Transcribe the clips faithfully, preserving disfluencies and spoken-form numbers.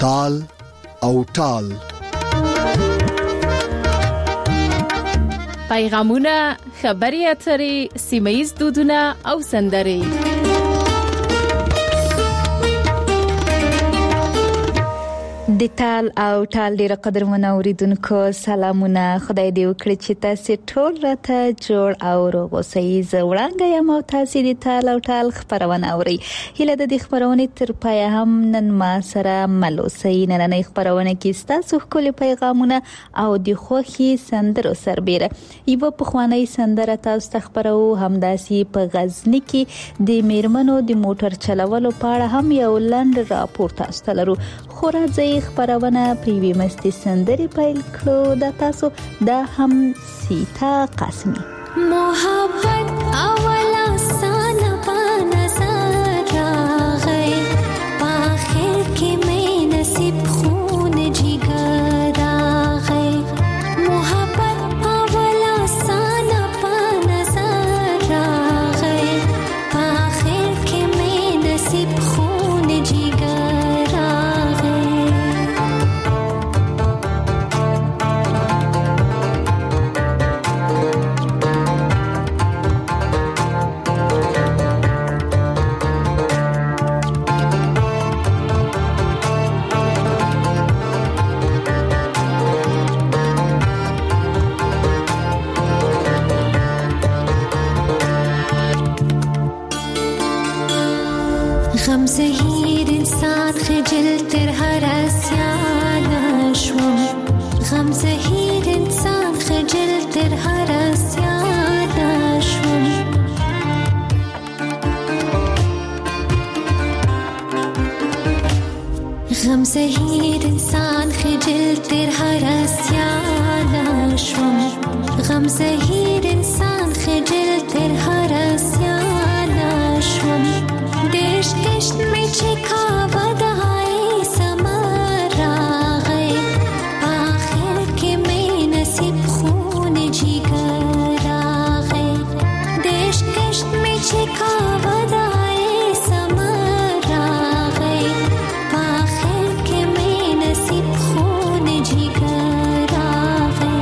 تال او ټال. پیغامونه، خبري اترې، سیمه‌ییز دودونه او سندرې. د تال او ټال ډیره قدرمنه اوریدونکو سلامونه. خدای دې وکړي چې تاسو ټول راته جوړ او روغ اوسئ. زه وړاندې یم او تاسو د تال او ټال خبرونه اورئ. هیله د دې خبرونه تر پای هم نن ما سره ملوسئ. نننۍ خبرونه کې تاسو خپل پیغامونه او د خوخي سندرو سربېره یو په خوانی سندره تاسو ته خبرو. همداسي په غزنی کې د میرمنو د موټر چلولو په اړه هم یو لنډ راپور تاسو ته لرو. خو راځي خبرونه پریوی مستی سندری پیل کړو. د تاسو دا هم سیتا قاسمی. محبت اولا سانا پا نظر راغی، پاخر کی میں نصیب خون جگر راغی. محبت اولا سانا پا نظر راغی، پاخر کی میں نصیب خون جگر غم زهیر انسان خجل تر هر اسیان شوم. غم زهیر انسان خجل تر هر اسیان شوم. غم زهیر انسان خجل تر هر اسیان شوم. غم زهیر انسان خجل تر هر اسیان شوم. دیش کشت میں چکا ودائی سمر آگئے، آخر کے میں نصیب خون جگر آگئے. دیش کشت میں چکا ودائی سمر آگئے، آخر کے میں نصیب خون جگر آگئے.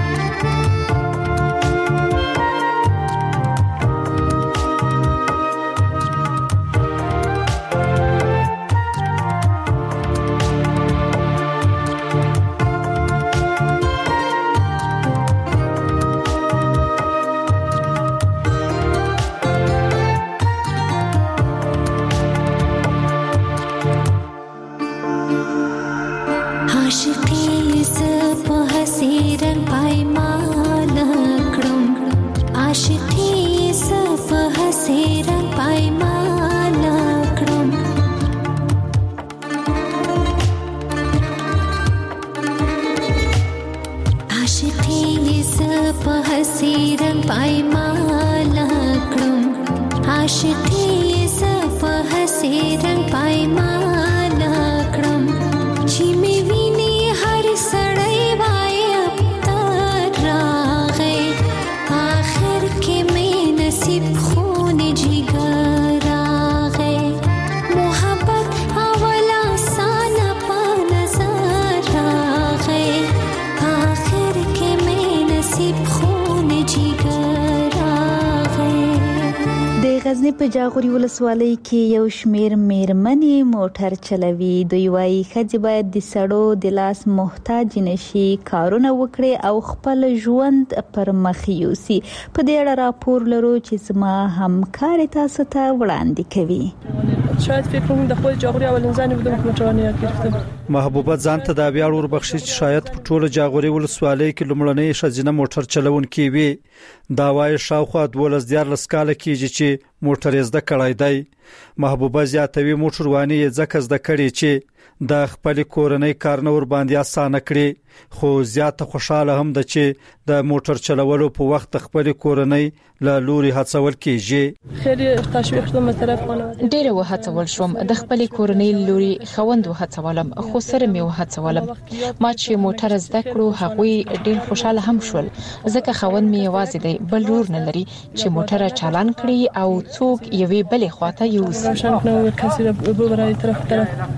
غزنی په جاغوري ولسوالۍ کې یو شمیر میرمنې موټر چلوي. دوی وايي ښځې باید د سړو د لاس محتاج نشي، کارونه وکړي او خپل ژوند پر مخ یوسي. په دې اړه راپور لرو چې زما همکار تاسو ته وړاندې کوي. شاید فکر کوم د خپل جاغوري اولین ځان بده موټرونه گرفتم. محبوبه ځان ته د بیا ور بخشي چې شاید په ټوله جاغوري ولسوالۍ کې لومړنۍ ښځینه موټر چلونکې وي. دا وايي شاوخوا دولس دیارلس کاله کېږي چې موټر زده کړای دی. محبوبه زیاتوي موټرواني ځکه زده کړي چې د خپل کورنۍ کارنور باندې آسانه کړي، خو زیاته خوشاله هم ده چې د موټر چلولو په وخت خپل کورنۍ له لوري هڅول کیږي. خیلی تشویق شوم از طرف خانواده. ډېر وهڅول شوم د خپل کورنۍ لوري خوند وهڅولم، خو سره مې وهڅولم. ما چې موټر زده کړو هغوی ډېر خوشاله هم شول، ځکه خوند مې یوازې دی، بل لور نه لري چې موټر چالان کړي او څوک یوې بلې خواته یوسي. روشن کړو کسی رو ببرای طرف طرف.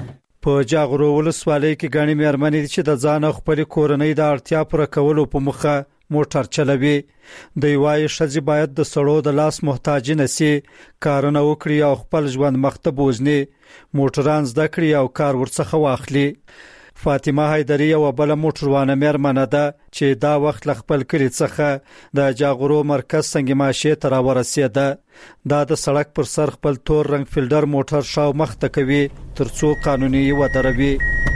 په جاغورو ولسوالۍ کې غني مېرمنې چې د ځان خپل کورنۍ د اړتیا پوره کولو په مخه موټر چلوي. د یوای شذ باید د سړو د لاس محتاج نه سي، کارونه وکړي او خپل ژوند مخته بوزني، موټران زده کړي او کار ورڅخه واخلي. فاطمه حیدری او بل موټروانه مېرمنه ده چې دا وخت ل خپل کلی څخه د جاغورو مرکز څنګه ماشه تر ورسېده. دا د سړک پر سر خپل تور رنگ فیلډر موټر شاو مخته کوي ترڅو قانوني ودروي.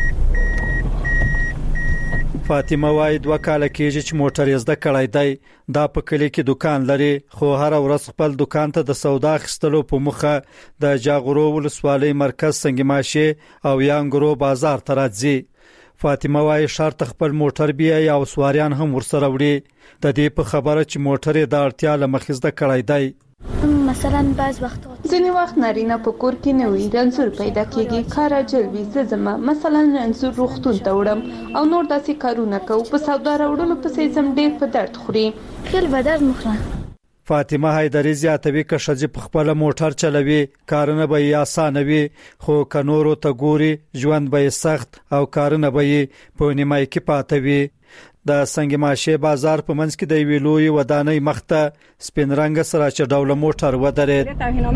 فاطمه وايي دوه کال کېږي چې موټر یې زده کړی دی. دا په کلی کې دکان لري خو هر ورځ خپل دکان ته د سودا خستلو په مخه د جاغورو ولسوالۍ مرکز څنګه ماشه او یانګرو بازار ته راځي. فاطمه وايي شرط خپل موټر بیا یا سواریان هم ورسره وړي. د دې په خبره چې موټر یې د اړتیا لمخې زده کړی دی. مثلا بعض وخت ځینې وخت نارینه په کور کې نه وي، رنځور پیدا کېږي، کار اجل وي، زه زما مثلا رنځور روغتون ته وړم او نور داسې کارونه کوو، په سودا راوړلو پسې زم ډېر په درد خوري. خیل به درد مخوره. فاطمه حیدری زیاتوي که ښځې په خپل موټر چلوي کارونه به یې اسانه وي، خو که نورو ته ګوري ژوند به یې سخت او کارونه به یې په نیمایي کې پاته وي. د سنگ ماشه بازار په منځ کې د ویلوي ودانۍ مخته سپین رنګ سره چې ډول موټر ودرېد.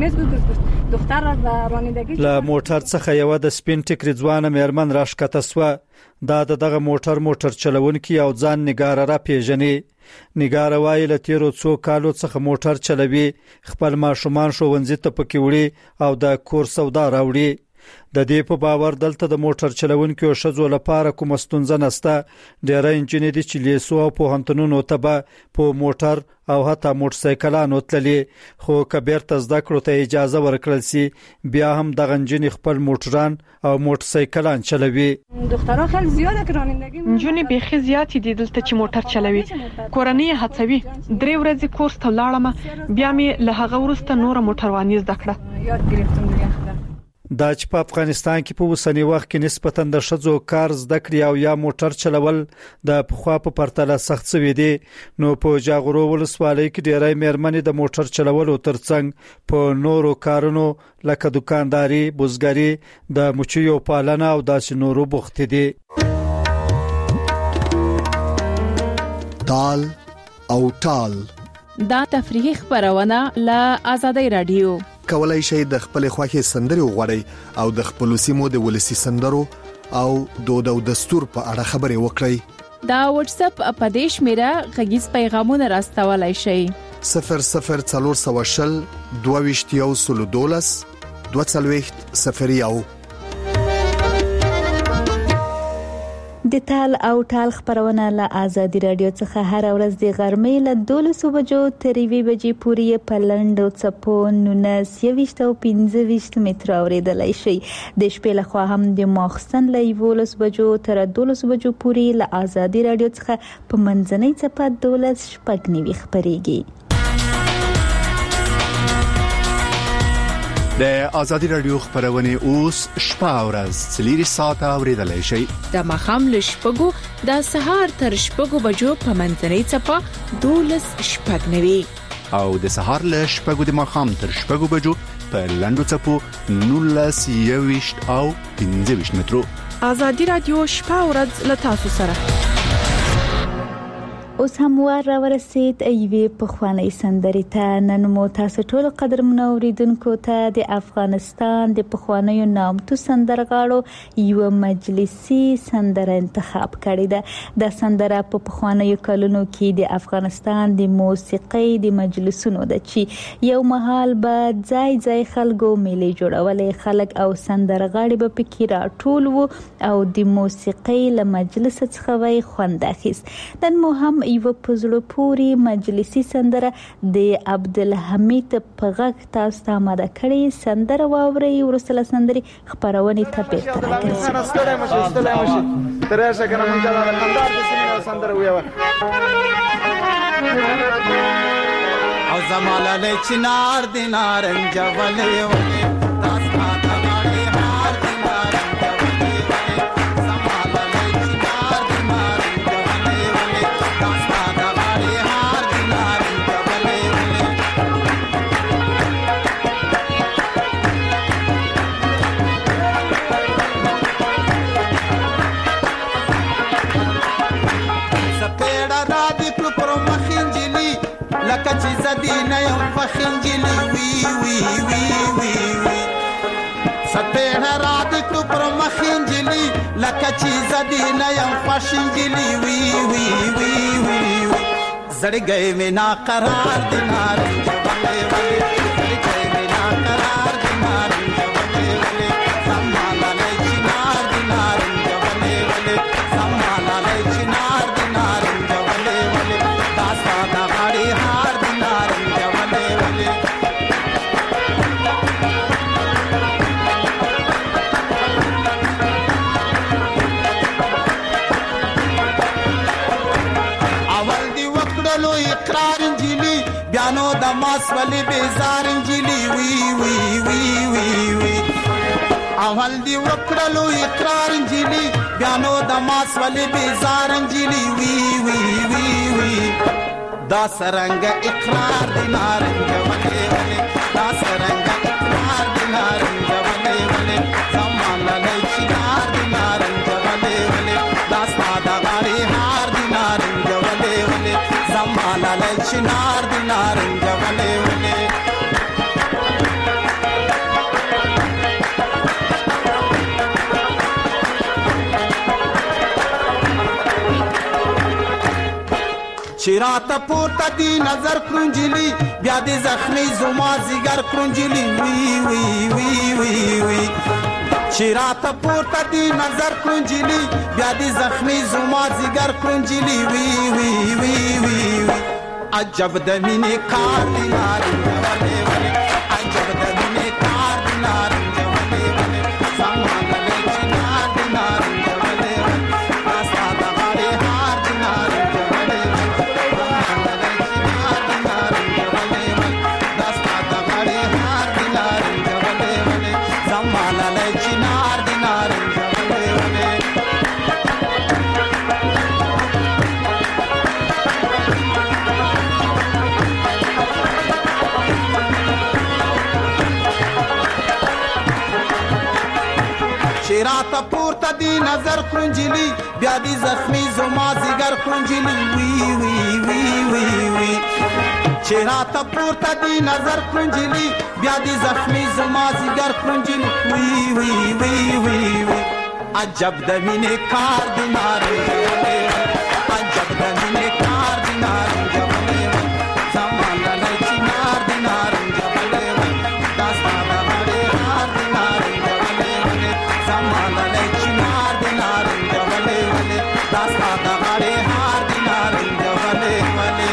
له موټر څخه یو د سپین ټیکری ځوانه مېرمن راښکته سوه. دا دغه موټر موټر چلونکي او ځان نګاره را پیژني. نګاره وايي له تیرو څو کالو څخه موټر چلوي، خپل ماشومان ښوونځي ته پکې وړي او د کور سودا راوړي. د دې په باور دلته د موټر چلونکو ښځو لپاره کوم ستونزه نشته. ډېر انجنیر دي چې لیسو او پوهنتونونو ته به په موټر او حتی موټر سایکلانو تللي، خو کبیر ته زده کړو ته اجازه ورکړل سي بیا هم د انجنیر خپل موټران او موټر سایکلان چلوي. دخترها خیلی زیاده که رانندگی نجونې بیخي زیاتې دي دلته چې موټر چلوي. کورنۍ هڅوي. درې ورځې کورس ته لاړم، بیا مې له هغه وروسته نور موټرواني زده کړه. یاد گرفتم دیگه. دا چې په افغانستان کې په اوسنی وخت کې نسبتاً د ښځو کار زده کړې او یا موټر چلول د پخوا په پرتله سخت شوي دي. نو په جاغورو ولسوالۍ کې ډېری مېرمنې د موټر چلولو ترڅنګ په نورو کارونو لکه دکانداري، بزګري، د مچیو پالنه او داسې نورو بوختې دي. تال او ټال دا تفریحي خبرونه له آزادۍ رادیو. کولای شئ د خپل خوښي سندرې وغوړئ او د خپل سیمو د ولسی سندرو او دود او دستور په اړه خبرې وکړئ. دا واتس اپ اپدیش میرا غږیز پیغامونه راستولای شئ. صفر صفر څلور سوه شل دوه ویشت یو سل دولس دوه څلوېښت صفر یو. د تال او ټال خبرونه له آزادي رادیو څخه هر ورځ د غرمې له دولسو بجو تر یوې بجې پورې په لنډو څپو نولس یویشت او پنځه ویشت متره اورېدلی شئ. د شپې لخوا هم د ماخستن له یولس بجو تر دولسو بجو پورې له آزادي رادیو څخه په منځنۍ څپه دولس شپږ نوي خبرېږي. د آزادي رادیو خبرونه اوس شپه او ورځ څلور ساعته اوریدلای شئ. د مخام له شپږو د سهار تر شپږو بجو په منځنۍ څپه دولس شپږ نوي او د سهار له شپږو د مخام تر شپږو بجو په لنډو څپو نولس یویشت او پنځه ویشت مترو. آزادي رادیو شپه او ورځ له تاسو سره. اوس هم وار را ورسید ایوې په خواني سندري ته. نن مو تاسو ټول قدرمن اوریدونکو ته د افغانستان د پخوانیو نامتو سندرغاړو یو مجلسي سندره انتخاب کړې ده. د سندره په پخوانیو کلونو کې د افغانستان د موسیقۍ د مجلسونو ده چې یو مهال به ځای ځای خلکو میلې جوړولې، خلک او سندرغاړي به پکې راټول وو او د موسیقۍ له مجلس څخه وای خوند اخیست. نن مو هم یو پزړو پوری مجلسي سندره د عبدالحمید په غږ تاسو ته آماده کړې. سندره واورئ، ورسله سندري خبرونه ته بیرته راګرځي. ستړی مشه ستړی مشه ترېشه کنه مونږ د خندار د سیمه سندره ویو او زماله چنار دینارنج ولې ولې تاسو ته غاړي هار دینارنج لکه چې زدي نه یم فخنجلی وی وی وی وی وی سپېړه را دې کړو پر مخنجلی لکه چې زدي نه یم فخنجلی وی وی وی وی زړ گئے مې نا قرار دي نارنج ولې ولې زړ گئے مې نا قرار دي نارنج ولې ولې سمالا لای چنار دي نارنج ولې ولې سمالا لای چنار دي نارنج ولې ولې داستا دا غاړي هار دي نارنج ولې ولې اقرار انجلی بیانو د ماس ولی بیزار انجلی وی وی وی وی وی اول دی وکړلو اقرار انجلی بیانو د ماس ولی بیزار انجلی وی وی وی وی دا سرنګ اقرار دی نارنج ولی ولی دا سرنګ اقرار دی نارنج ولی ولی زمان لای چنار دی نارنج ولی ولی دا ساده غاری هار دی نارنج ولی ولی زمالا لای چنار دی نارنج ولی ولی چراته پورته دی نظر کرنجلی بیا دی زخمی زما زیگر کرنجلی وی وی وی وی وی چراته پورته دی نظر کرنجلی بیا دی زخمی زما زیگر کرنجلی وی وی وی وی عجب د مینې کار دی نارنج ولې ولې عجب د مینې کار دی نارنج ولې ولې سمالا لای چنار دی نارنج ولې ولې داستا د غاړې هار دی نارنج ولې ولې سمالا لای چنار دی نارنج ولې ولې داستا د غاړې هار دی نارنج ولې ولې سمالا لای چنار دی نارنج ولې ولې شیراته پورته دی نظر کرنجلی بیا دی زخمی زما زیگر کرنجلی وی وی وی وی وی شیراته پورته دی نظر کرنجلی بیا دی زخمی زما زیگر کرنجلی وی وی وی وی وی عجب د مینې کار دی نارنج ولې عجب د مینې کار دی نارنج ولې زمالا لای چنار دی نارنج ولې داستا د غاړې هار دی نارنج ولې ولې زمالا لای چنار دی نارنج ولې ولې داستا د غاړې هار دی نارنج ولې ولې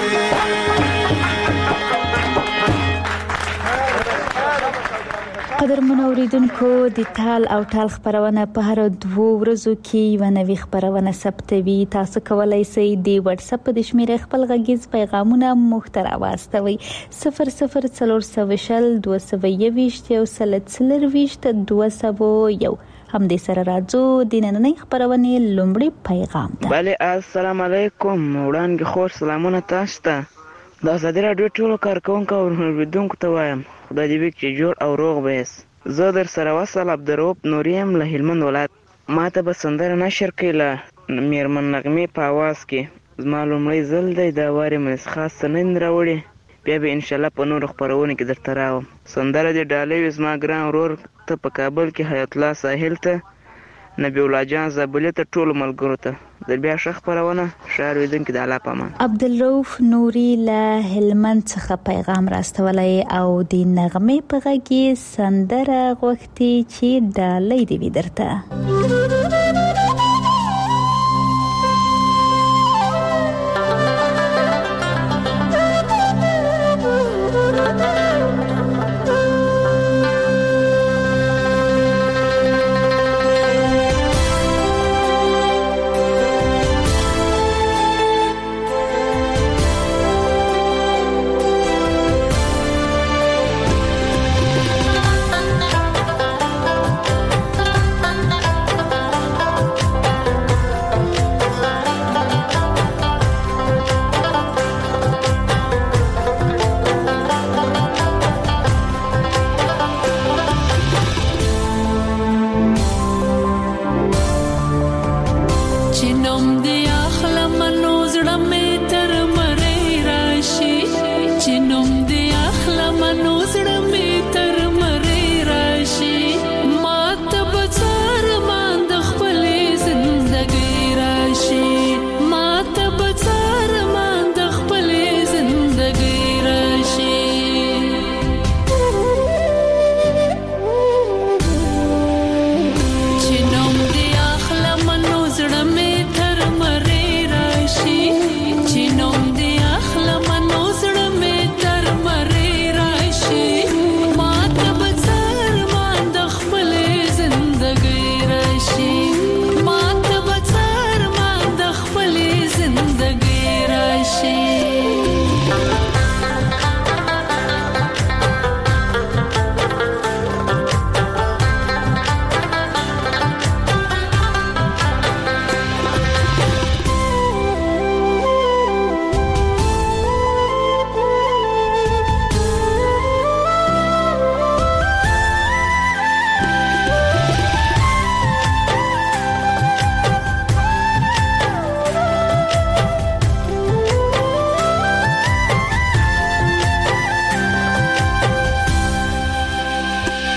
قدرمن اوریدونکو د تال او ټال خبرونه په هر دوه ورځو کې یو نوې خبرونه ثبتوي. تاسو کولای شئ د واتس اپ د شمیرې خپل غږیز پیغامونه محتوا واستوي صفر صفر څلور سوه دوه سوه یوویشت یو سل څلرویشت دوه سوه یو. هم دې سره راځو د نننۍ خبرونه لومړی پیغام ده. بله السلام علیکم وړاندې خور سلامونه تاسو ته. د ازادي راډیو ټولو کارکونکو او اوریدونکو ته وایم خدای دې وکړي چې جوړ او روغ به یاست. زه در سره وصل عبدالرؤف نوري یم له هلمند ولایت. ما ته به سندره نشر کړي له میرمن نغمې په اواز کې. زما لومړی ځل دی دا وارې مې خاص څه نه دي راوړي، بیا به انشاءالله په نورو خپرونو کې درته راوړم. سندره دې ډالۍ وي زما ګران ورور ته په کابل کې، حیات الله ساحل ته، نبی الله جان زابلي ته، ټولو ملګرو ته. د بیا ښه خپرونه ښار ویدونکي د الله په امان. عبدالرؤف نوري له هلمند څخه پیغام راستولی او د نغمې په غږ کې سندره غوښتي چې ډالۍ دې وي درته.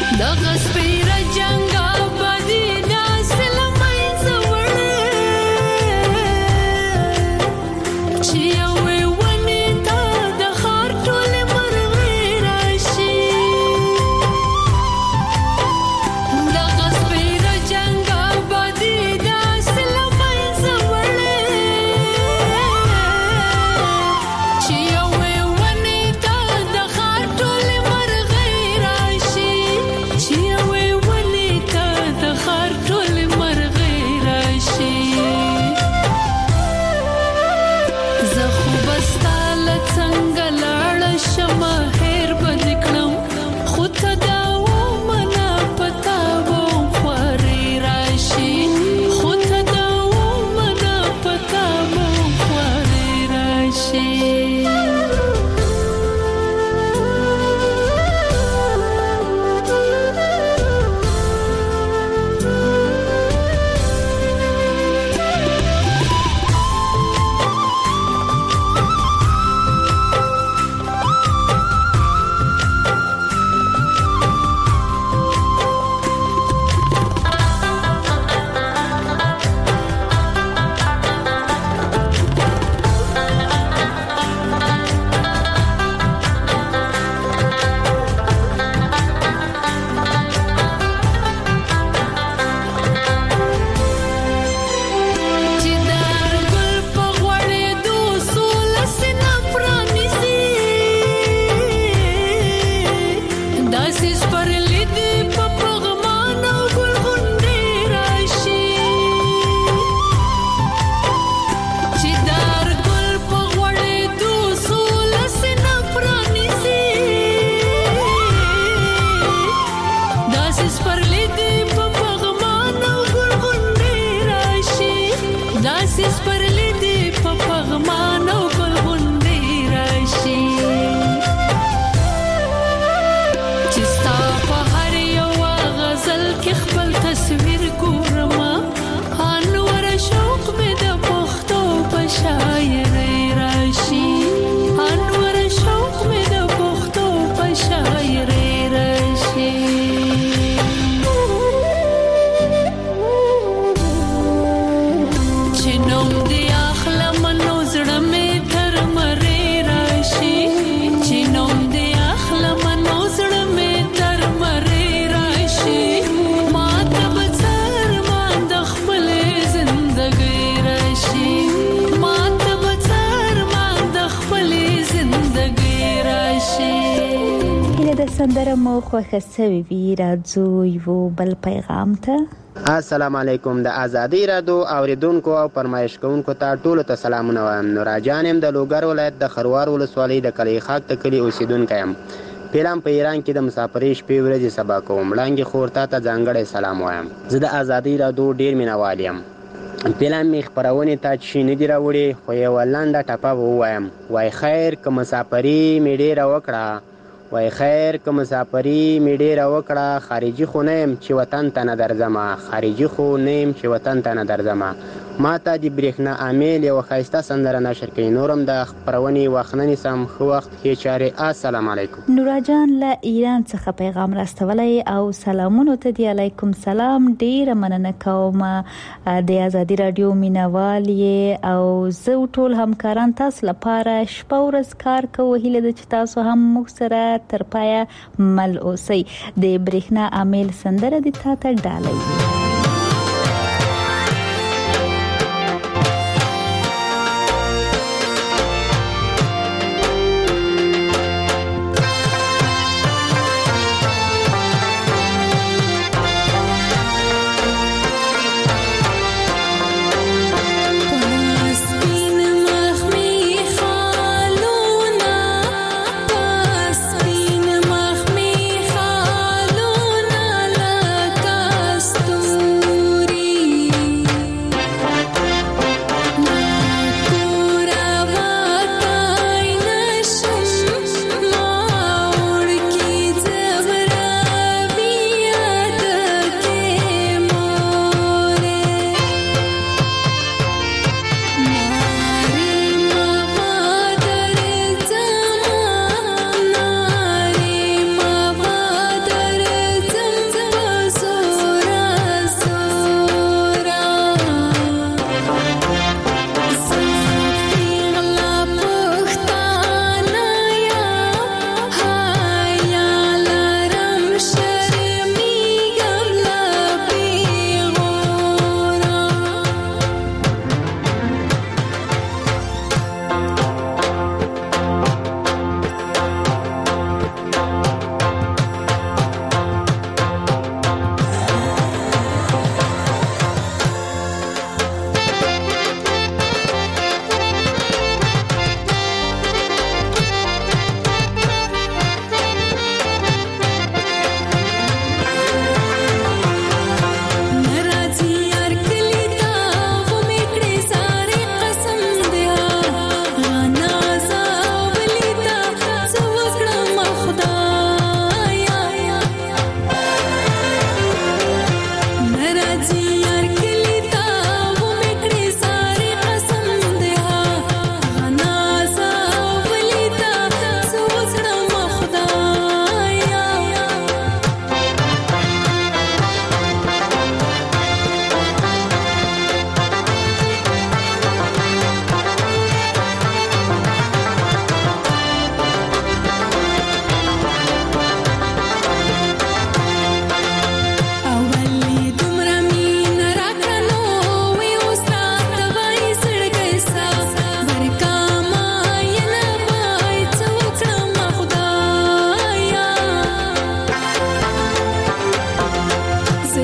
سندره مو خوښه سوي وي راځو یو بل پیغام ته. السلام علیکم. د ازادي رادیو اوریدونکو او فرمایش کوونکو ته ټولو ته سلامونه وایم. نوراجان يم د لوګر ولایت د خروار ولسوالۍ د کلی خاک ته کلی اوسیدونکی یم. پیلم په ایران کې د مسافرۍ شپې ورځې سبا کوم. وړاندې خورتا ته ځانګړی سلام وایم. زه د ازادي رادیو ډیر مینوال یم. پیلم می خبرونه ته چې نه دی راوړي خو یو لنډه ټپه ووایم. وای خیر که مسافرۍ می ډیره وکړه، وای خیر که مسافرۍ می ډیره وکړه، خارجي خو نه یم چې وطن ته نه درځمه، خارجي خو نه یم چې وطن ته نه درځمه. ما ته د برېښنا امیل یو ښایسته سندره نشر کوي. نورم د خپرونې وخت نه نیسم. ښه وخت ښې چارې. السلام علیکم. نورا جان له ایران څخه پیغام راستولی او سلامونو ته دی. علیکم سلام. ډیره مننه کوم د ازادي رادیو مینوال یې او زه ټول همکاران تاسو لپاره شپه ورځ کار کوو. هیله ده چې تاسو هم موږ سره تر پایه مل اوسئ. د برېښنا امیل سندره د تا ته ډالۍ. तुम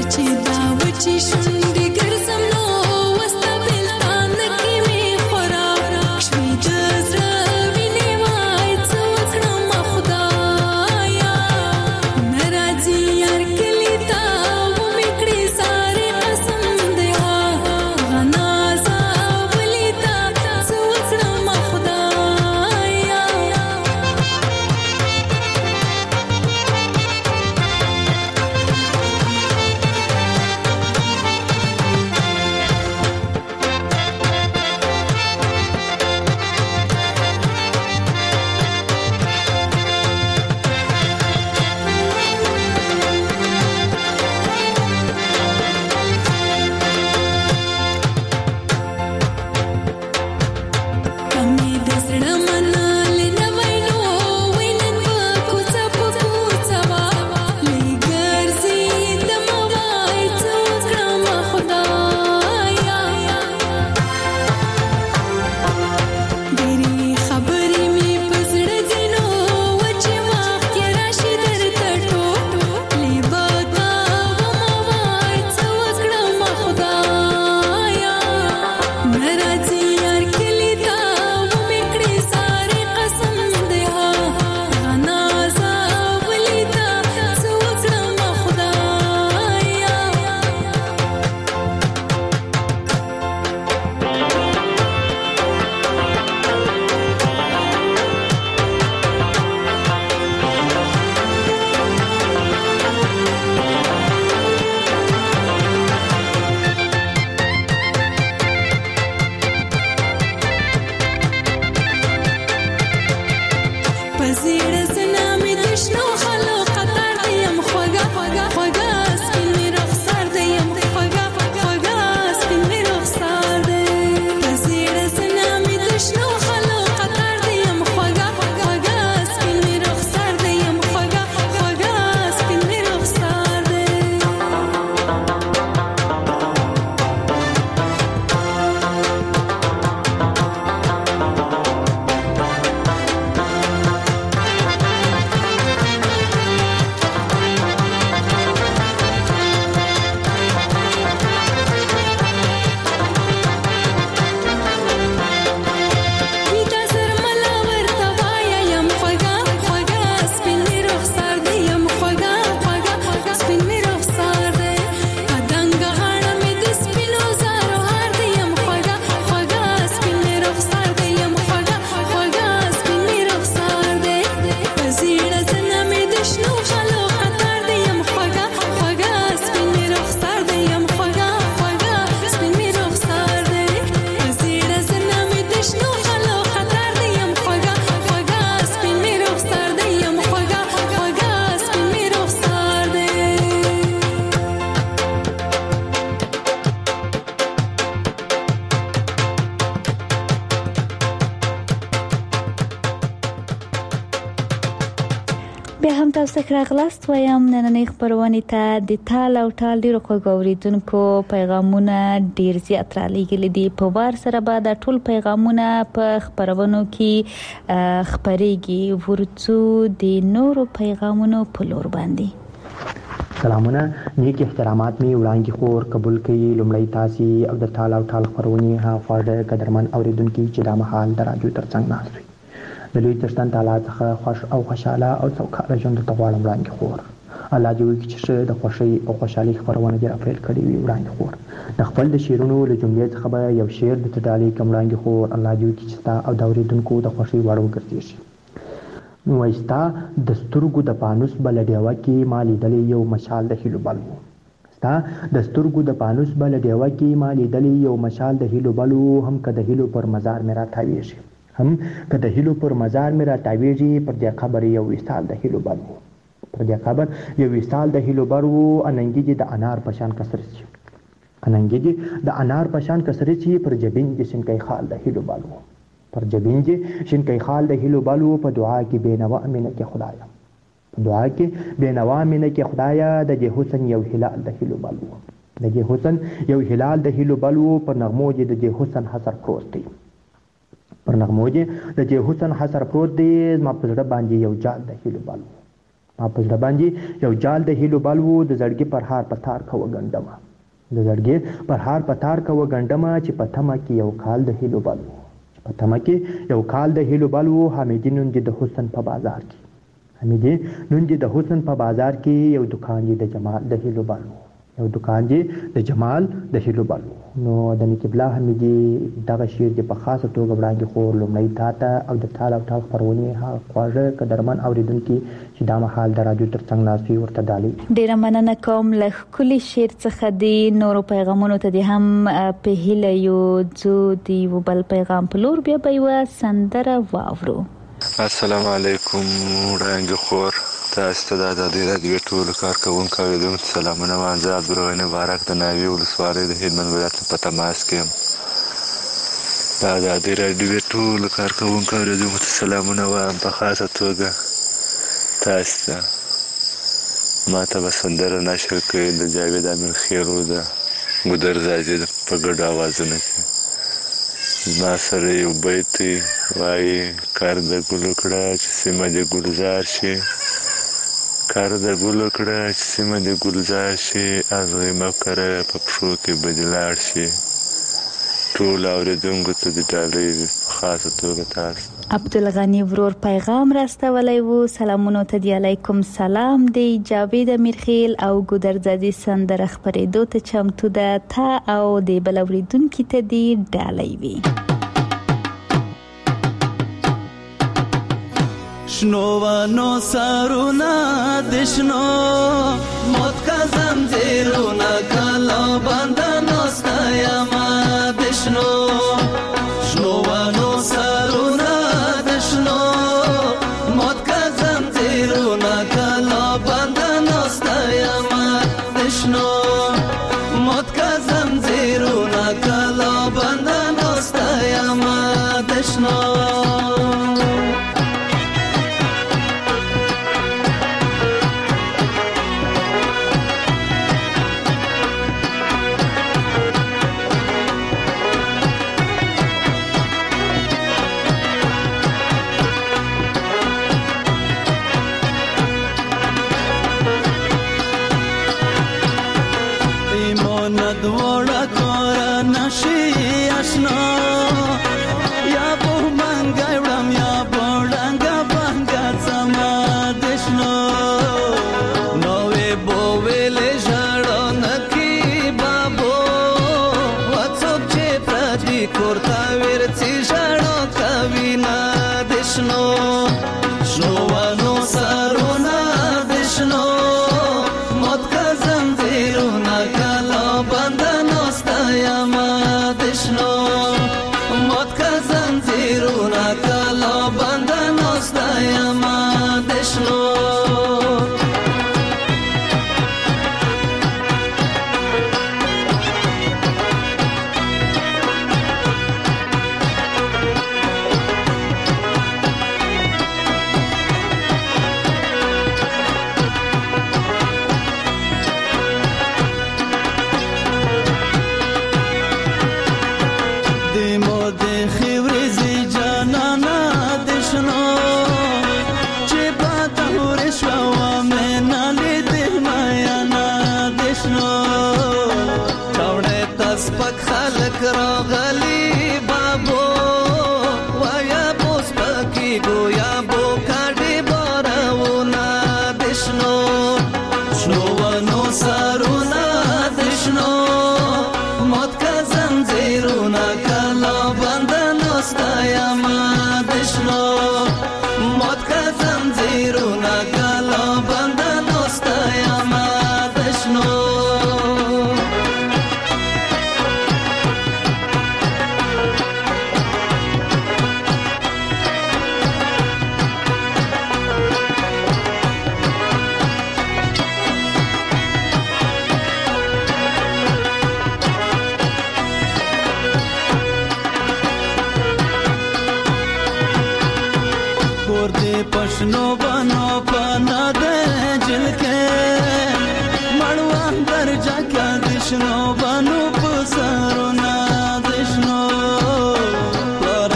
بیا هم تاسو ته راغلاست وایم نننۍ خبرونه ته د تال او ټال ډیرو خوګوریدونکو پیغامونه ډیر زیات را لېږلي دي په وار سره به د ټول پیغامونه په خبرونو کې خبرېږي ورڅو د نورو پیغامونو په لور باندې سلامونه نیک احترامات می وړاندې خور قبول کړي لومړی تاسو او د ټال او ټال خبرونه ها فاده قدرمن اوریدونکو چې د محل دراجو ترڅنګ ناست وي د لوی تشتن تعالی څخه خوش او خوشاله او سوکاله ژوند ته غواړم وړاندې خور الله دې وکړي چې د خوشي او خوشحالي خبرونه دې راپیل کړي وي وړاندې خور د خپل د شیرونو له جملې څخه به یو شعر د تدالي کوم وړاندې خور الله دې وکړي چې تا او د اوریدونکو د خوشي وړو ګرځي شي نو ایستا د سترګو د پانوس بل دیوا کې مالي دلې یو مشال د هیلو بلو ستا د سترګو د پانوس بل دیوا کې مالي دلې یو مشال د هیلو بلو هم کده هیلو پر مزار میرا تاوي شي هم که د هیلو پر مزار میرا تاویږي پر دې قبر یو وصال د هیلو بلو پر دې قبر یو وصال د هیلو بلو اننګي د انار پشان کسر شي اننګي د انار پشان کسر شي پر جبین د شنکای خال د هیلو بلو پر جبین د شنکای خال د هیلو بلو په دعا کې بینوا امینه کې خدایا په دعا کې بینوا امینه کې خدایا د دې حسن یو هلال د هیلو بلو د دې حسن یو هلال د هیلو بلو پر نغمو د دې حسن حسر پروت دی پر نغمو دې د دې حسن حسر پروت دی ما په زړه باندې یو جال د هیلو بلو ما په زړه باندې یو جال د هیلو بل و، د زړګي پر هار پتار کوه ګنډمه، د زړګي پر هار پتار کوه ګنډمه، چې په تمه کې یو کال د هیلو بل و، په تمه کې یو کال د هیلو بل و. حمیدي نن د حسن په بازار کې، حمیدي نن د حسن په بازار کې، یو دکان د جمال د هیلو بل و، یو دکان د جمال د هیلو بل و. نو د نقیب حمیدي دغه شعر د په خاصه توګه وړاندې خور لومړی تا ته او د تال او ټال خپرونې هغه خواږه قدرمن اوریدونکي چې دا مهال د راډیو ترڅنګ ناست وي ورته ډالۍ. ډیره مننه کوم له ښکلي شعر څخه د نورو پیغامونو ته د هم په هیله یو ځو د یو بل پیغام په لور بیا به یوه سندره واورو. السلام علیکم وړاندې خور، تاسو ته د ازادۍ راډیو ټولو کارکوونکو اوریدونکو ته سلامونه وایم. زه عبدالغني بارک د ناوې ولسوالۍ د هلمند ولایت په تماس کې یم. د ازادۍ راډیو ټولو کارکوونکو اوریدونکو ته سلامونه وایم، په خاصه توګه تاسو ته. ما ته به سندره نشر کوي د جاوید امین خیرو د ګودر زازي په ګډو اوازونو کې. زما سره یو بیت وایي: کار د ګلو کړه چې سیمه د ګلزار شي، کار د ګلو کړه چې سیمه د ګلزار شي، ازغې مکره په پښو کې به دې لاړ شي. ټول اوریدونکو ته د ډالۍ په خاصه توګه تاسو. عبدالغني ورور پیغام راستولی وو. سلامونو ته دی علیکم سلام دی جاوید امیرخیل او ګودر زادي سندره خپرېدو ته چمتو ده، تا او د بل اوریدونکي ته دی ډالۍ وي. شنو ونو سرونا دشنو موت کا زنجیرونا کلا بندنو ستایما دشنو. شنو ونو سرونا دشنو موت کا زنجیرونا کلا بندنو ستایما دشنو. موت کا زنجیرونا کلا بندنو ستایما دشنو.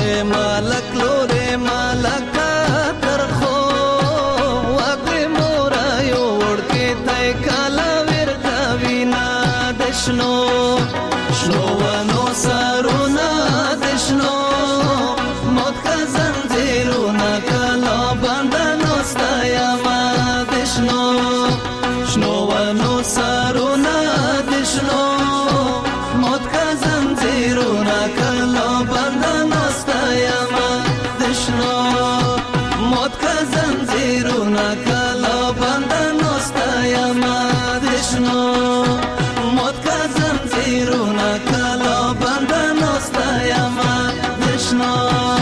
مالک لوره مالک تر خو واګ مور دشنو شنو ونو سرونه دشنو موت کا زنجیرونه کلا بندنو ستایما دشنو شنو ونو سرونه دشنو موت کا زنجیرونه کلا بندنو ستایما دشنو موت کا زنجیرونه کلا بندنو ستایما دشنو موت کا زنجیرونه کلا بندنو ستایما دشنو.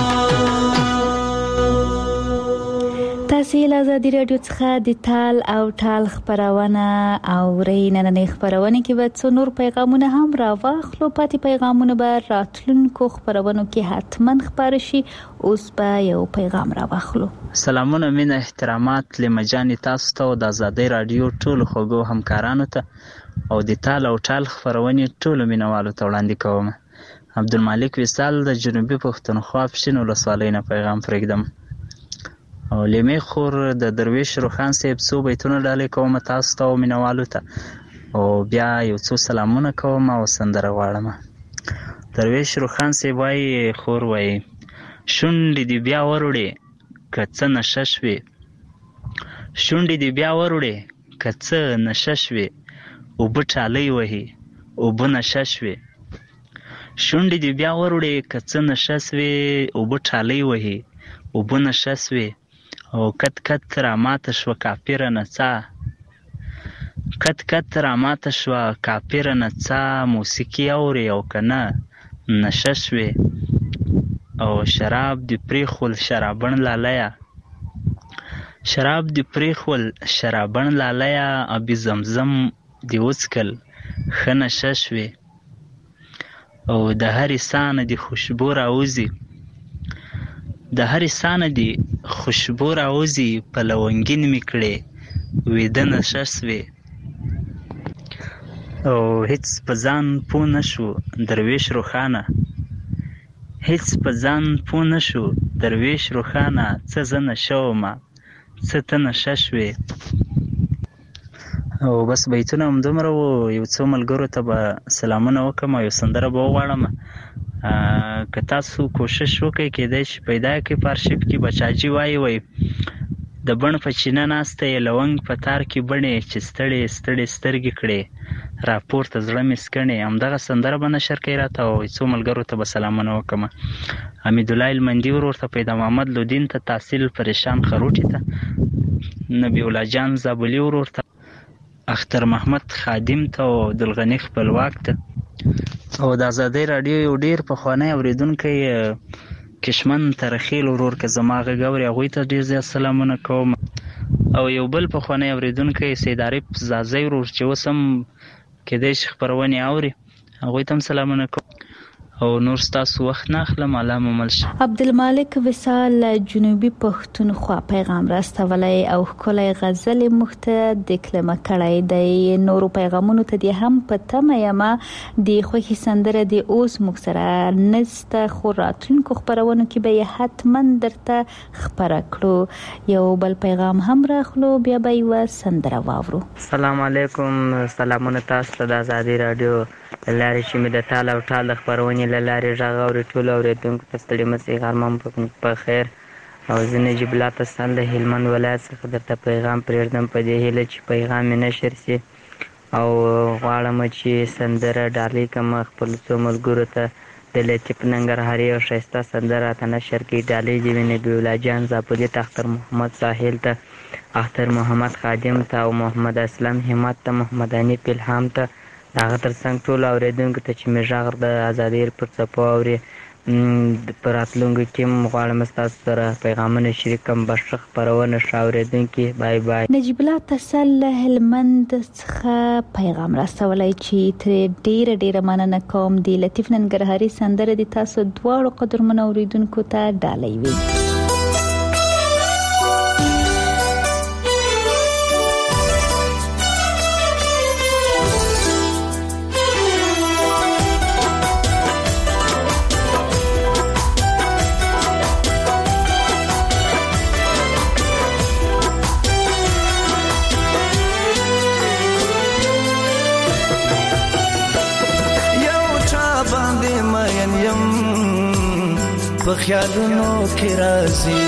تاسو له آزادي رادیو څخه د تال او ټال خبرونه اورئ. نننۍ خبرونه کې به څو نور پیغامونه هم راواخلو. پاتې پیغامونه به راتلونکو خبرونو کې حتما خبر شي. اوس به یو پیغام راواخلو. سلامونه، مینه، احترامات لمجاني تاسو ته او د آزادي رادیو ټولو خوږو همکارانو ته او د تال او ټال خبرونه ټولو مینوالو ته وړاندې کوم. عبدالمالک وصال د جنوبي پښتونخوا پښین ولسوالۍ نه پیغام پرېږدم. او لیمې خور د درویش روخان صاحب څو بیتونه ډالې کوم تاسو ته او مینوالو ته، او بیا یو څو سلامونه کوم او سندره غواړم. درویش روخان صاحب وایي خور وایي شونډې دې بیا وروړې که څه نشه شوې، شونډې دې بیا وروړې که څه نشه شوې، اوبه ټالۍ وهي اوبه نشه شوې، شونډې دې بیا وروړې که څه نشه شوې، اوبه ټالۍ وهي اوبه نشه شوې، او کت کت را ماته شوه کافره نڅا، کت کت را ماته شوه کافره نڅا، موسیقي اورې او که نه نشه شوې، او شراب دې پرېښول شرابن لالیه، شراب دې پرېښول شرابن لالیه، ابي زمزم دې وڅکل ښه نشه شوې، او د هرې سانه دې خوشبو راوځي، د هرې سانه دې خوشبو راوځي، په لونګین مې کړې ویده نشه شوې، او هیڅ په ځان پوه نه شو درویش روښانه، هیڅ په ځان پوه نه شو درویش روښانه، څه زه نشه ومه څه ته نشه شوې. او بس بیتونه همدومره وو. یو څو ملګرو ته به سلامونه وکړم او یو سندره به وغواړم. که تاسو کوشش وکړئ کېدای شي پیدا کړئ په ارشیف کې. بچاجي وایي وایي د بڼ په چینه ناسته یې لونګ په تار کې بڼې، چې ستړې ستړې سترګې کړې راپورته زړه مې سکڼې. همدغه سندره به نشر کوي راته او څو ملګرو ته به سلامونه وکړم. حمیدالله المندي ورور ته، پیدا محمد لودین ته، تحصیل پریشان خروټي ته، نبی الله جان زابلي ورور ته، اختر محمد خادم ته او عبدالغني خپلواک ته، او د آزادۍ راډیو یو ډېر پخوانی اورېدونکی کشمن ترخیل ورور که زما غږ اوري هغوی ته ډېر زیات سلامونه کوم. او یو بل پخوانی اورېدونکی سید عارف زازی ورور چې اوس هم کېدای شي خپرونې اوري هغوی ته هم سلامونه کوم. او نور ستاسو وخت نه اخلم. الله مو مل شه. عبدالمالک وصال جنوبي پښتونخوا پیغام راستولی او ښکلی غزل مخته دکلمه کړی دی. نورو پیغامونو ته دې هم په تمه یمه. د خوښي سندره د اوس موږ سره نسته، خو راتلونکو خپرونو کې به یې حتما درته خپره کړو. یو بل پیغام هم راخلو، بیا به یوه سندره واورو. السلام علیکم. سلامونه تاسو ته د آزادۍ راډیو لارې چې مې د ټال او ټال د خپرونې له لارې غږ اوري. ټولو اورېدونکو ته ستړي مه غرمه په خیر. او زه نجیب الله تسل د هلمند ولایت څخه درته پیغام پرېږدم په دې هیله چې پیغام مې نشر سي، او غواړم چې سندره ډالۍ کړم خپلو څو ملګرو ته. د لطیف ننګرهاري او ښایسته سندره راته نشر کړي. ډالۍ دې وي نبي الله جان زابلي ته، اختر محمد ساحل ته، اختر محمد خادم ته، او محمد اسلم همت ته، محمد انیف الهام ته، د هغه تر څنګ ټولو اورېدونکو ته چې مې غږ د ازادۍ پر څپو اوري. په راتلونکو کې هم غواړم ستاسو سره پیغامونه شریک کړم. به ښه خپرونه ښه اورېدونکي. بای بای. نجیب الله تسل له هلمند څخه پیغام راستولی چې ترې ډېره ډېره مننه کوم. د لطیف ننګرهاري سندره د تاسو دواړو قدرمنو اورېدونکو ته ډالۍ وي. په خیالونو کې راځي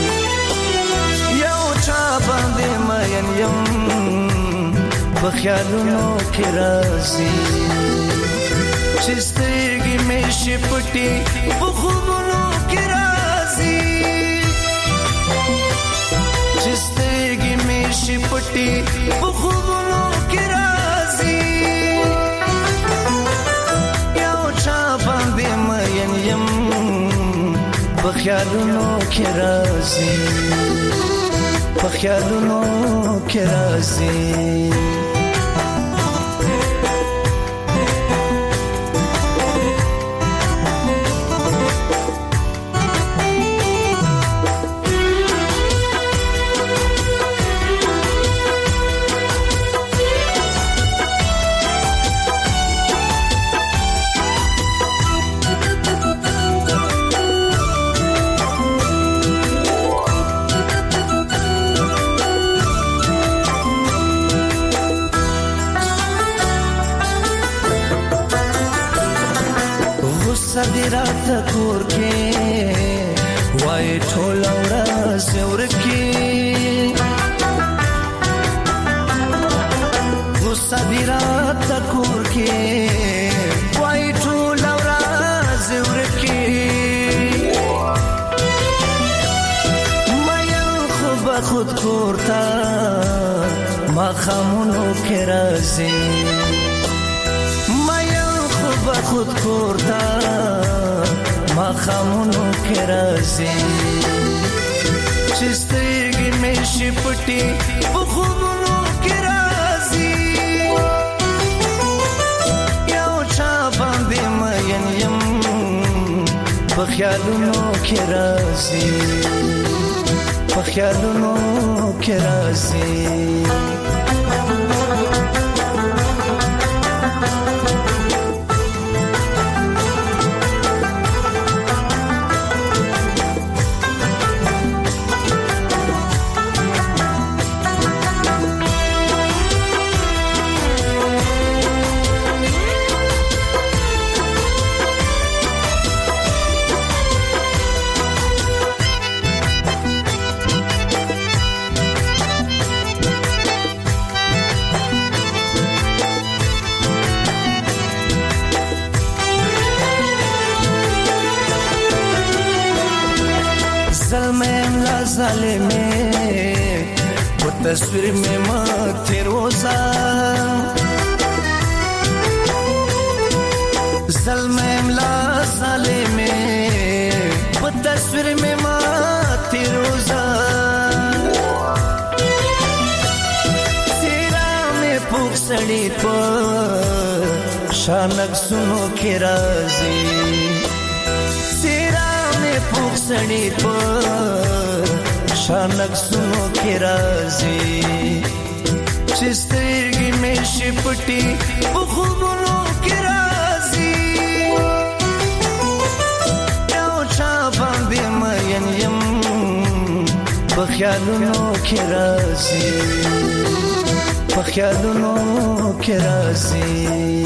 یو چا باندې مین یم په خیالونو کې راځي چې سترګې مې شي پټې په خوبونو کې راځي چې سترګې مې شي پټې په خوبونو کې راځي یو چا باندې مین یم په خیالونو کې راځي په خیالونو کې راځي صدرات کور کې وای ټول ورځ ورکی و صدرات کور کې وای ټول ورځ ورکی مې خو خود کوړتا ما خامونو کې راځي خود کوړتا ما خامونو کې راځي چې سترګې مې شي پټې په خوبونو کې راځي یو چا باندې مین یم په خیالونو کې راځي په خیالونو کې راځي ظالمه वो तस्वीर में माथे रोजा ज़ल्मे इमला ज़ालिमे वो तस्वीर में माथे रोजा तेरा में पुख सड़ी पर शानक सुनो के राजी तेरा में पुख सड़ी पर शानक सुनो के राजी چې سترګې مې شي پټې په خوبونو کې راځي یو چا باندې مین یم په خیالونو کې راځي په خیالونو کې راځي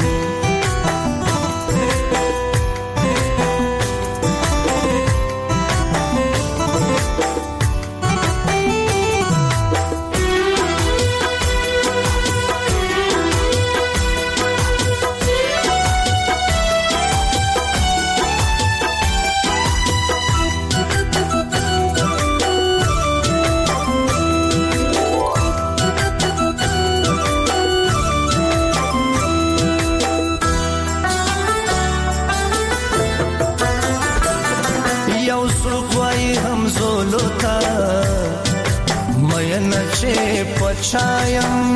پچایم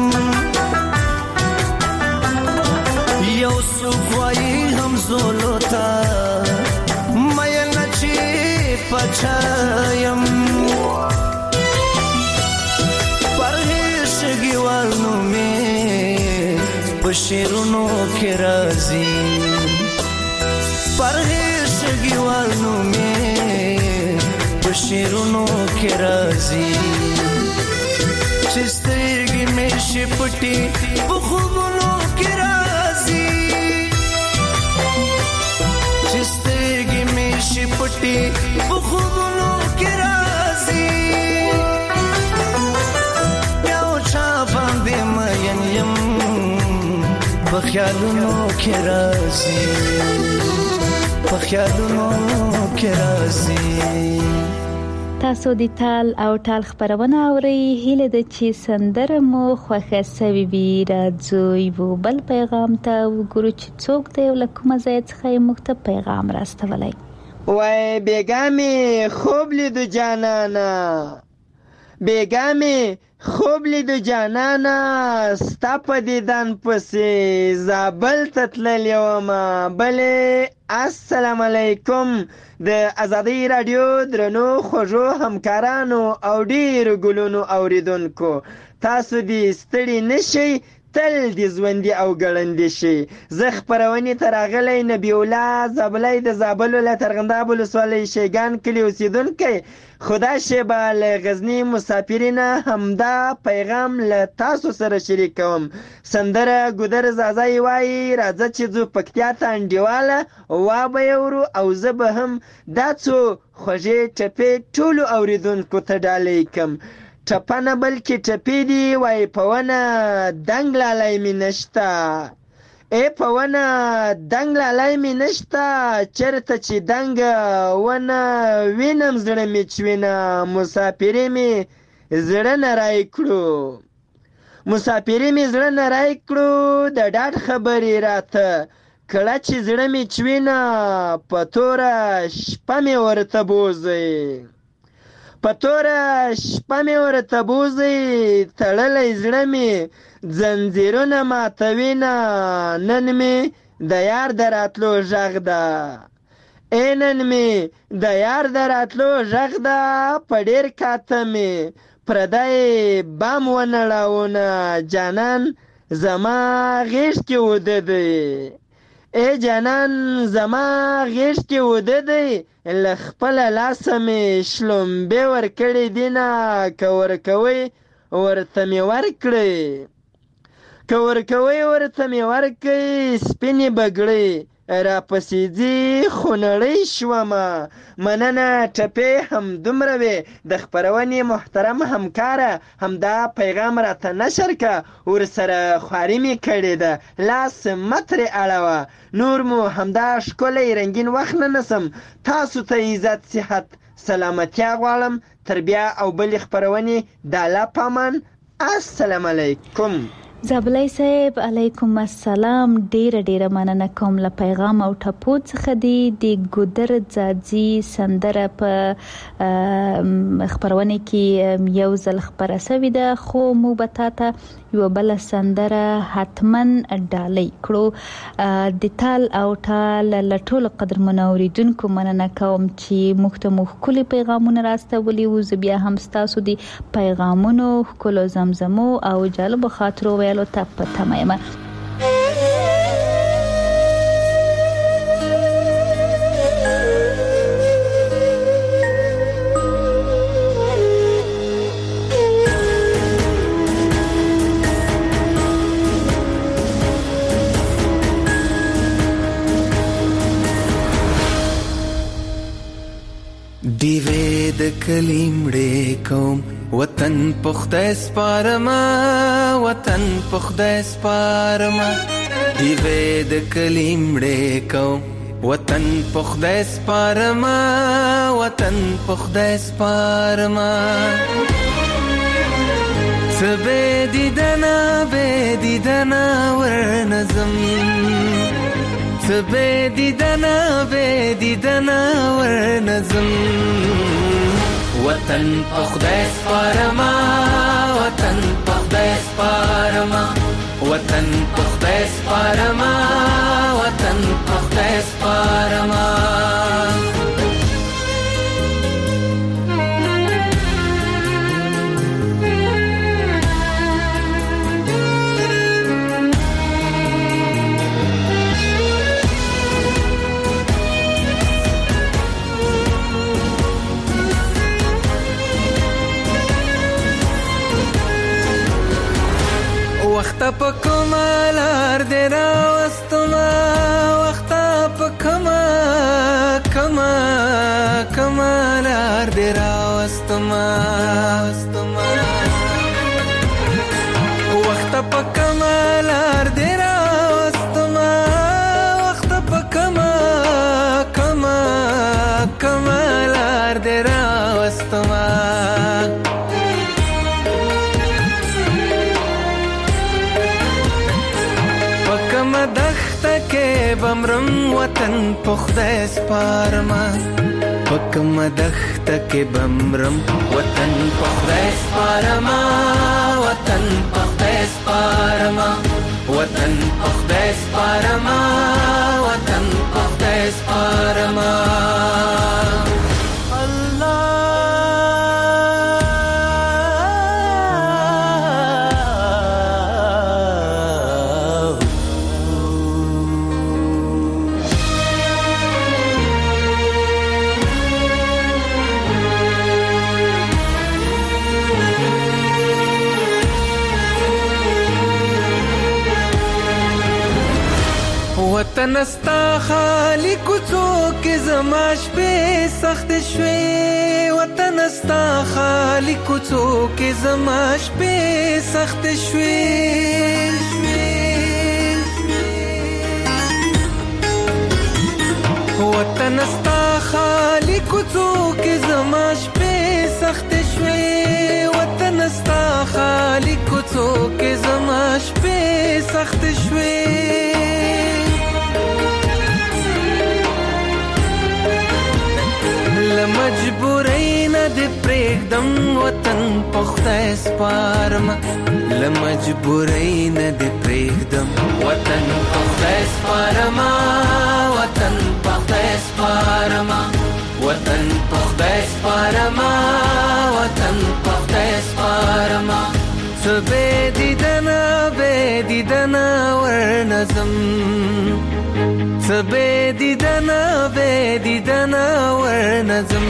یو سوګوي هم زولوتا مې نچې پچایم پرهیشګي والنو مې بشیرونو کې راځي پرهیشګي والنو مې بشیرونو کې راځي چې سترګې مې شي پټې په خوبونو کې راځي چې سترګې مې شي پټې شپټي په خوبونو کې راځي یو چا باندې مین یم په خیالونو کې راځي په خیالونو کې راځي. تاسو د تال او ټال خبرونه اورئ. هیله ده چې سندره مو خوښه سوي وي. راځو یو بل پیغام ته وګورو چې څوک دی او له کومه ځای څخه یې موږ ته پیغام راستولی. وای بیګامې خوب لیدو جانانه بیګامې خوب لیدو جانانه ستا په دیدن پسې زابل ته تللی ومه. بلې السلام علیکم د ازادۍ راډیو درنو خوږو همکارانو او ډیرو ګلونو اوریدونکو، تاسو دې ستړي نشئ، تل دې ژوندي او ګړندي شي. زه خپرونې ته راغلی نبی الله زابلی د زابل ولایت ارغنداب ولسوالۍ شیګان کلي اوسېدونکی، خدا شیبه له غزني مسافرینه همدا پیغام له تاسو سره شریکوم. سندره ګودر زازای وایي راځه چې ځو پکتیا ته انډیواله وا به یې ورو او زه به هم دا څو خوږې ټپې ټولو اوریدونکو ته ډالۍ کړم. ټپه نه بلکې ټپې دي وایي په ونه دنګ لالی مې نشته ای په ونه دنګ لالی مې نشته چېرته چې دنګه ونه وینم زړه مې چوینه مسافري مې زړه نه رای کړو مسافري مې زړه نه رای کړو د ډاډ خبرې راته کله چې زړه مې چوینه په توره شپه مې ورته بوځئ په توره شپه مې ورته بوځئ تړلی زړه مې ځنځیرونه ماتوینه نن مې د یار د راتلو غږ ده ای نن مې د یار د راتلو غږ ده په ډېر کاته مې پردی بام ونړاونه جانان زما غېږ کې وده دی ای جانان زما غېږ کې وده دی له خپله لاسه مې شلومبې ورکړې دینه که ورکوئ ورته مې ورکړئ که ورکوئ ورته مې ورکړئ سپینې بګړۍ راپسې ځي خو نړۍ شومه. مننه ټپې همدومره وې د خپرونې محترم همکاره همدا پیغام راته نشر که ورسره خواري مې کړې ده لاس مه ترې اړوه نور مو همدا ښکلی رنګین وخت نه نسم. تاسو ته عزت صحت سلامتیا غواړم. تر بیا او بلې خپرونې د الله په امان. السلام علیکم. زابلی صاحب علیکم السلام. ډیره ډیره مننه کوم له پیغام او ټپو څخه دی د ګودر ځاځي سندره په خبرونه کې یو ځل خبره سوي ده خو مو به تاته یو بل سندره حتمن ډالۍ کړو. د تال او ټال له ټولو قدرمنو اوریدونکو مننه کوم چې موږ ته مو ښکلي پیغامونه راستولي وو. زه بیا هم ستاسو د پیغامونو ښکلو زمزمو او جالبو خاطرو ویلو ته په تمه یم. دیوې د کلیمړې کوم وطن په خدای سپارما وطن په خدای سپارما دیوې د کلیمړې کوم وطن په خدای سپارما وطن په خدای سپارما سبه دیدنا به دیدنا ورنظم سبه دیدنا به دیدنا ورنظم وطن په خدای سپارما وطن په خدای سپارما وطن په خدای سپارما وطن په خدای سپارما وخت په کمالار دې راوستما وخت په کما کما کمالار دې راوستما وخت په کمالار دې راوستما وخت په کما کما کمالار دې راوستما په کما دښت کې بمرم وطن په خدای سپارما په کما دښت کې بمرم وطن په خدای سپارما وطن په خدای سپارما وطن په خدای سپارما وطن په خدای سپارما وطن استا خالی کوڅو کې زما شپې سخت شوې وطن استا خالی کوڅو کې زما شپې سخت شوې وطن استا خالی کوڅو کې زما شپې سخت شوې وطن استا خالی کوڅو کې زما شپې سخت شوې لمجبورۍ نه دې پرېږدم وطن په خدای سپارما لمجبورۍ نه دې پرېږدم وطن په خدای سپارما وطن په خدای سپارما وطن په خدای سپارما وطن په خدای سپارما څه بې دیدنه بې دیدنه ورنځم څه بې دیدنه بې دیدنه ورنځم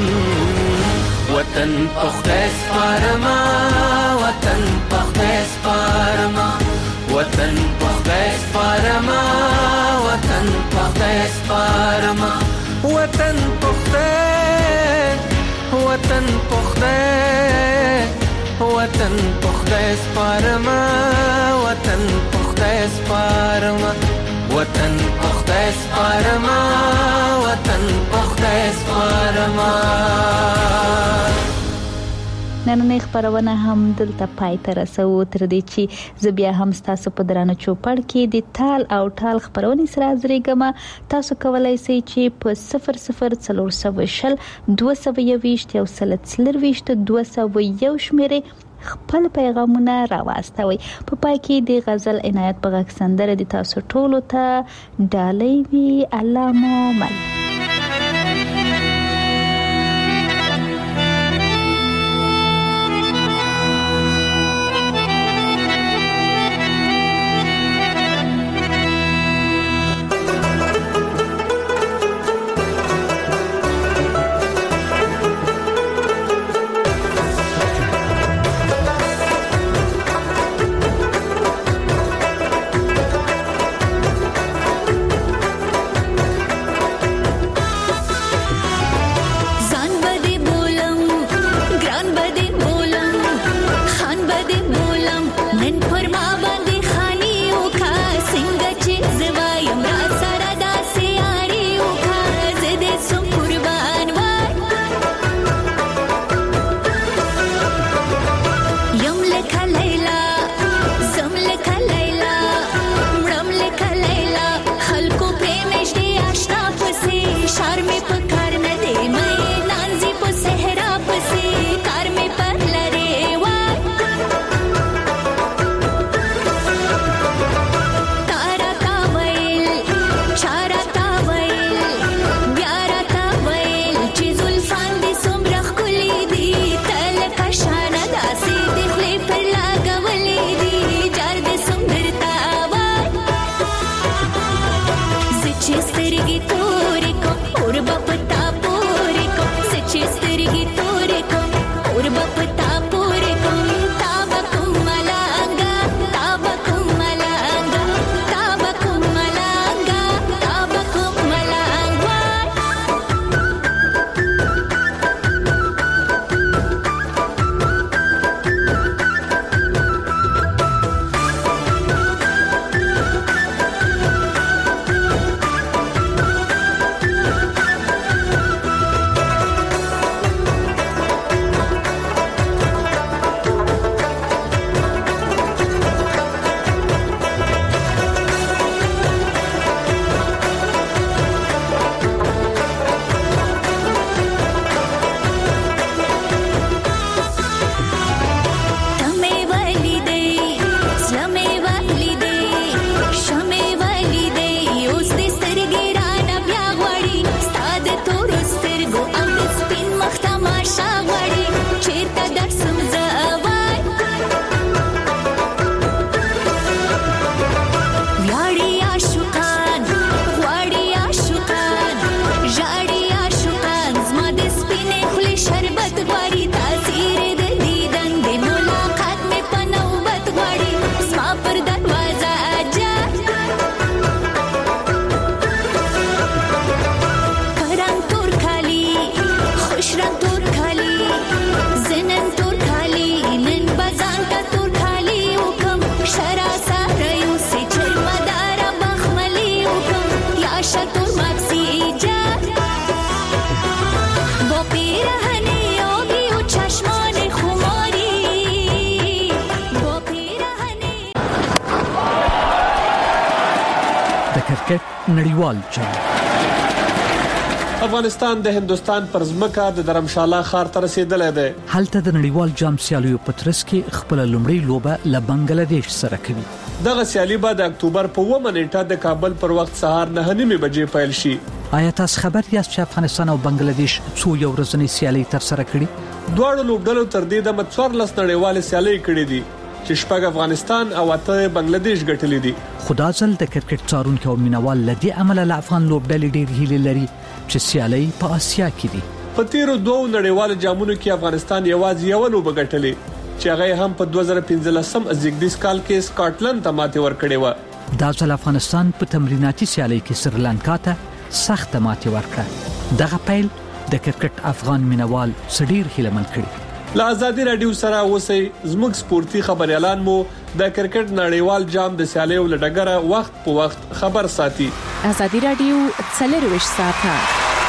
وطن په خدای سپارما وطن په خدای سپارما وطن په خدای سپارما وطن په خدای سپارما وطن په خدای وطن په خدای وطن په خدای سپارما وطن په خدای سپارما وطن په خدای سپارما وطن په خدای سپارما نننۍ خبرونه هم دلته پای ته رسو تر دې چې زه بیا هم تاسو په درانه چوپړ کې د تال او ټال خبرونه سره حاضرېږم تاسو کولای شئ چې په صفر صفر څلور سوه شل دوه سوه یوویشت یو سل څلرویشت دوه سوه یو شمیرې خپل پیغامونه راواستوي په پای کې د غزل عنایت په غږ سندره د تاسو ټولو ته ډالۍ وي الله مو مل د کرکټ نړیوال جام. افغانستان د هندستان پر ځمکه د درمشاله ښار ته رسیدلی دی. هلته د نړیوال جام سیالیو په ترڅ کې خپل لومړی لوبه له بنگلاديش سره کوي. دغه سیالي به د اکتوبر په اوومه نیټه د کابل پر وخت سهار نه نیمې بجې پیل شي. آیا تاسو خبر یاست چې افغانستان او بنگلاديش څو یو ورځنی سیالي تر سره کړي؟ دواړو لوبډلو تر دې دمه څوارلس نړیوالې سیالۍ کړې دي چې شپږ افغانستان او اته بنگلاديش ګټلې دي. خدا ځل د کرکټ څارونکو او مینوال لدی عمل له افغان لوبډلې ډېر هیله لري چې سیالي په آسیا کې دي. په تیرو دوه نړیوالو جامونو کې افغانستان یوازې یو لوبه ګټلې چې هغه هم په دوه زره پنځلسم زیږدیز کال کې سکاټلند ته ماتې ورکړې و. دا ځل افغانستان په تمریناتي سیالي کې سریلانکا ته سخت ماتې ورکړه. دغه پیل د کرکټ افغان مینوال سړیر هیلمن کړي. له آزادي رادیو سره اوسئ. زموږ سپورتي خبريالان مو د کرکټ نړیوال جام د سیالیو لډګره وخت په وخت خبر ساتي. آزادي رادیو څلرویشت ساعته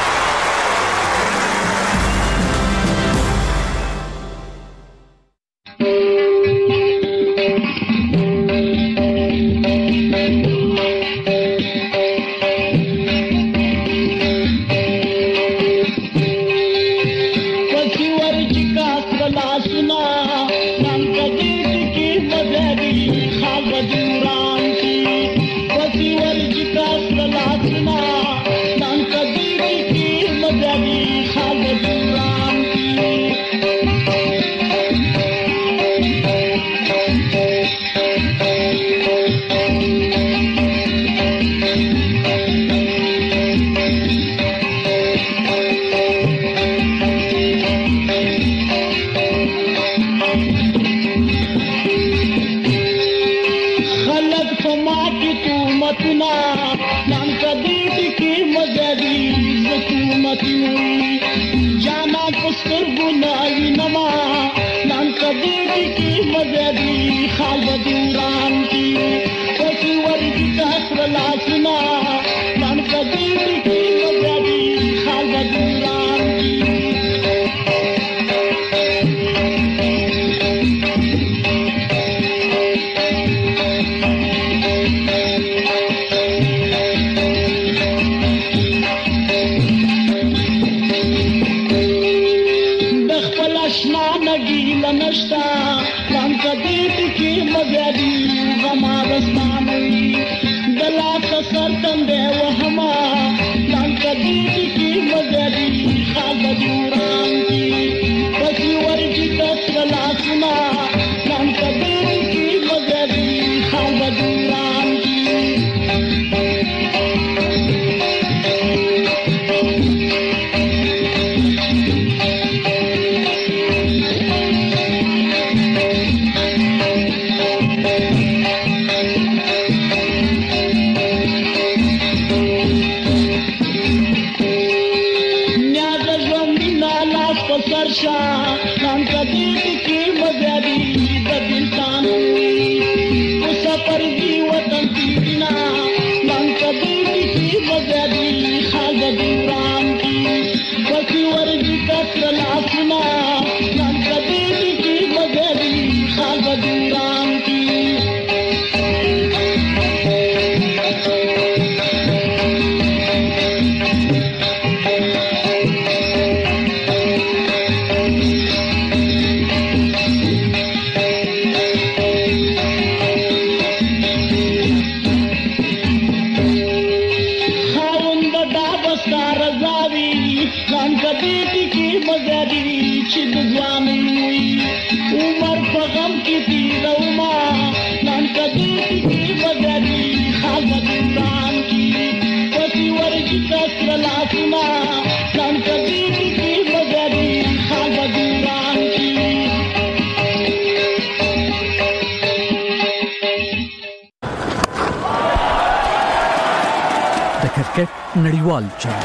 نړیوال جام.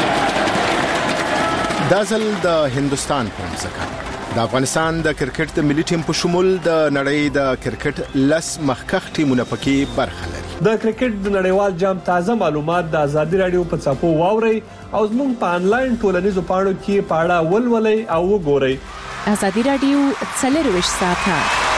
دا ځل د هندستان په ځکه د افغانستان د کرکټ د ملي ټیم په شمول د نړۍ د کرکټ لس مخکخ ټیمونه پکې برخه لري. د کرکټ د نړیوال جام تازه معلومات د آزادي رادیو په چاپو واوري او زموږ په انلاین ټولنیزو پاڼو کې پاړه ولولئ او وګورئ. آزادي رادیو څلرویشت ساعته